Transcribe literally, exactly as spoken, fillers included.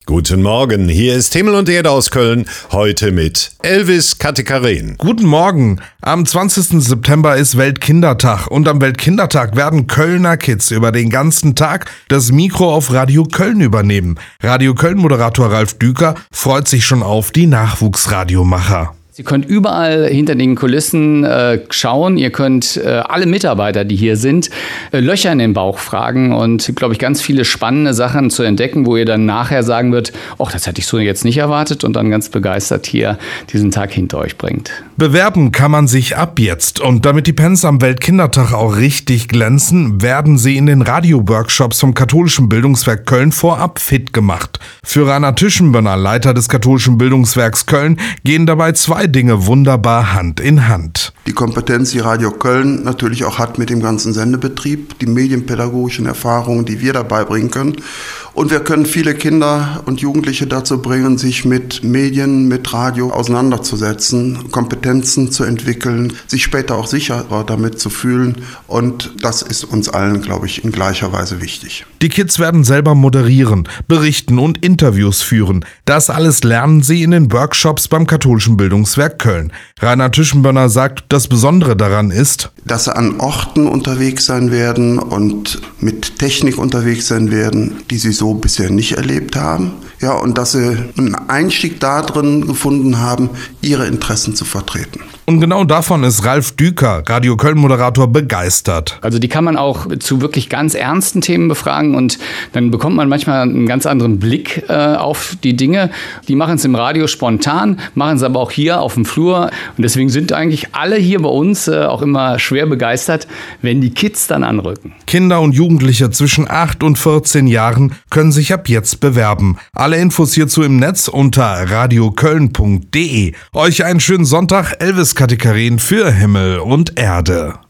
Guten Morgen, hier ist Himmel und Erde aus Köln, heute mit Elvis Katikaren. Guten Morgen, am zwanzigsten September ist Weltkindertag und am Weltkindertag werden Kölner Kids über den ganzen Tag das Mikro auf Radio Köln übernehmen. Radio Köln-Moderator Ralf Düker freut sich schon auf die Nachwuchsradiomacher. Sie könnt überall hinter den Kulissen äh, schauen. Ihr könnt äh, alle Mitarbeiter, die hier sind, äh, Löcher in den Bauch fragen und, glaube ich, ganz viele spannende Sachen zu entdecken, wo ihr dann nachher sagen wird, ach, das hätte ich so jetzt nicht erwartet und dann ganz begeistert hier diesen Tag hinter euch bringt. Bewerben kann man sich ab jetzt und damit die Pens am Weltkindertag auch richtig glänzen, werden sie in den Radio-Workshops vom Katholischen Bildungswerk Köln vorab fit gemacht. Für Rainer Tischenbönner, Leiter des Katholischen Bildungswerks Köln, gehen dabei zwei Dinge wunderbar Hand in Hand. Die Kompetenz, die Radio Köln natürlich auch hat mit dem ganzen Sendebetrieb, die medienpädagogischen Erfahrungen, die wir dabei bringen können. Und wir können viele Kinder und Jugendliche dazu bringen, sich mit Medien, mit Radio auseinanderzusetzen, Kompetenzen zu entwickeln, sich später auch sicherer damit zu fühlen. Und das ist uns allen, glaube ich, in gleicher Weise wichtig. Die Kids werden selber moderieren, berichten und Interviews führen. Das alles lernen sie in den Workshops beim Katholischen Bildungswerk Köln. Rainer Tischenbönner sagt, das Besondere daran ist, dass sie an Orten unterwegs sein werden und mit Technik unterwegs sein werden, die sie so bisher nicht erlebt haben. Ja, und dass sie einen Einstieg darin gefunden haben, ihre Interessen zu vertreten. Und genau davon ist Ralf Düker, Radio Köln-Moderator, begeistert. Also die kann man auch zu wirklich ganz ernsten Themen befragen und dann bekommt man manchmal einen ganz anderen Blick äh, auf die Dinge. Die machen es im Radio spontan, machen es aber auch hier auf dem Flur. Und deswegen sind eigentlich alle hier bei uns äh, auch immer schwer begeistert, wenn die Kids dann anrücken. Kinder und Jugendliche zwischen acht und vierzehn Jahren können sich ab jetzt bewerben. Alle Infos hierzu im Netz unter radio köln punkt de. Euch einen schönen Sonntag, Elvis Katikaren für Himmel und Erde.